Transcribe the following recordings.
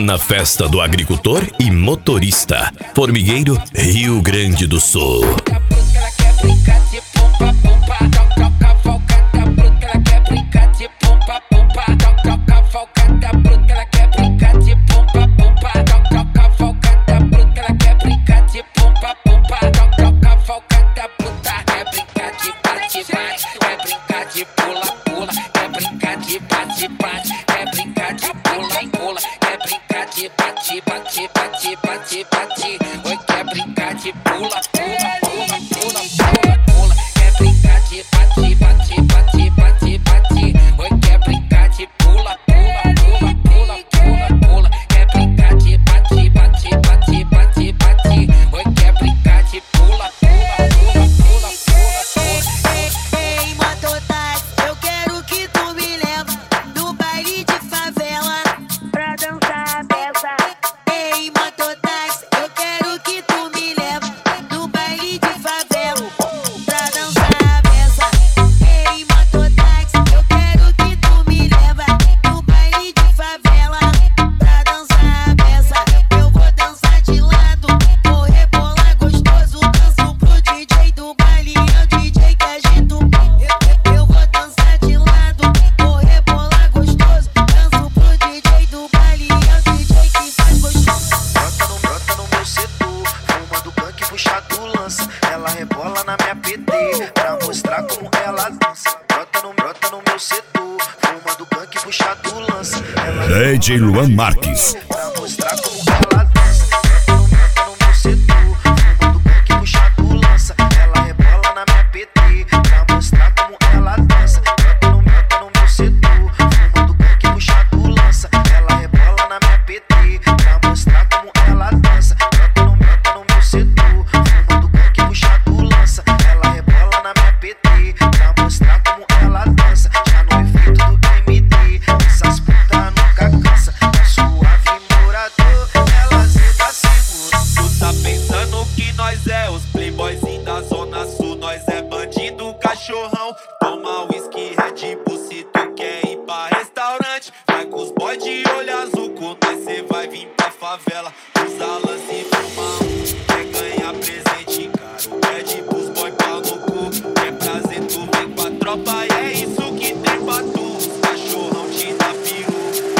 Na festa do agricultor e motorista. Formigueiro, Rio Grande do Sul. Ela rebola na minha PT pra mostrar como ela dança. Brota no meu setor, fuma do punk puxado lança. DJ Luan Marques. Pra mostrar como ela dança. Brota no meu setor, fuma do punk puxado lança. Ela rebola na minha PT pra mostrar como ela dança. Brota no meu setor, fuma do punk puxado lança. Ela rebola na minha PT pra mostrar como ela dança. Brota no meu setor, fuma do punk puxado lança. Ela rebola na minha PT pra mostrar como ela dança. Já no efeito do MD, essas putas nunca cansa. Tá suave morador, ela cê tá seguro. Tu tá pensando que nós é os playboyzinhos da zona sul. Nós é bandido, cachorrão. Toma whisky, Red Bull se tu quer ir pra restaurante. Vai com os boys de olho azul, com nós cê vai vir pra favela. Usa lance e fuma quer ganhar presente caro. Pede pros boy pau no cu. Quer prazer, tu vem com a tropa. E é isso que tem pra tu. Os cachorrão te dá peru.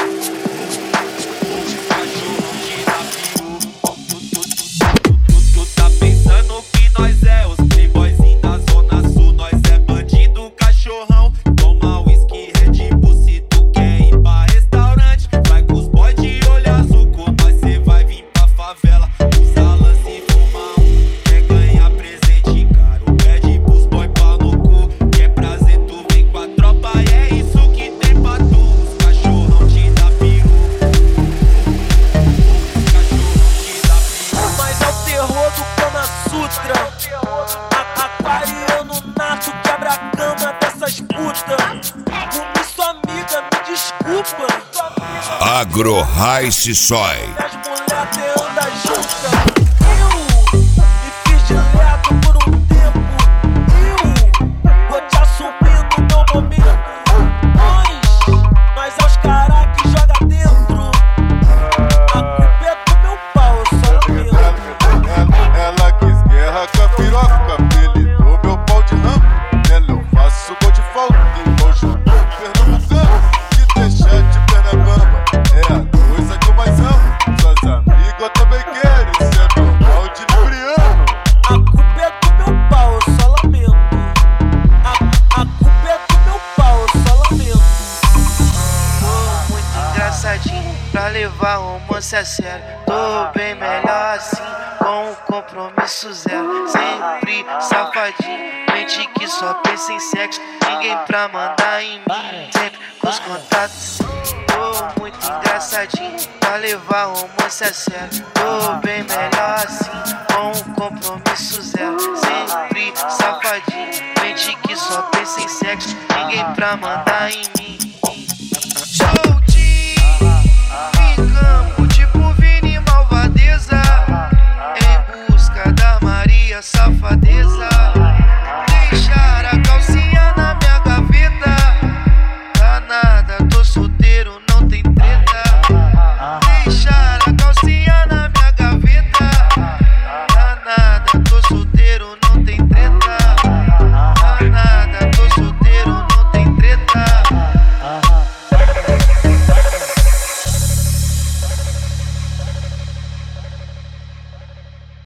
Os cachorrão te dá peru. Tu tá pensando que nós é os playboyzinhos da zona sul. Nós é bandido, cachorrão. Toma whisky, Red Bull se tu quer ir pra restaurante. Vai com os boys de olho azul, com nós cê vai vir pra favela. Usa lance e fuma quer ganhar presente caro. Pede pros boy pau no cu. Quer prazer, tu vem com a tropa. E é isso que tem pra tu. Os cachorrão te dá peru. Os cachorrão te dá peru. Mas é o terror do Kama Sutra. Aquariano nato, quebra a cama dessas putas. Comi sua amiga, me desculpa. Agro Rice Soy. As mulher até anda junta. Eu me fiz de leto por um tempo. Eu vou te assumir no meu momento. Nós é os caras que joga dentro. A culpa é do meu pau, eu só lamento. Ela quis guerra com a piroca, apelidou meu pau de ramo. Nela eu faço gol de falta, emoji do pernambucano. Que deixar de perna bamba é a coisa que eu mais amo. Suas amigas também querem, isso é normal de libriano. A culpa é do meu pau, eu só lamento. A culpa é do meu pau, eu só lamento. Tô muito engraçadinho pra levar romance a sério. Tô bem melhor assim, com um compromisso zero. Sempre safadinho, mente que só pensa em sexo. Ninguém pra mandar em mim, sempre com os contatos. Tô muito engraçadinho pra levar romance a sério. Tô bem melhor assim, com um compromisso zero. Sempre safadinho, mente que só pensa em sexo. Ninguém pra mandar em mim. Show de ficamos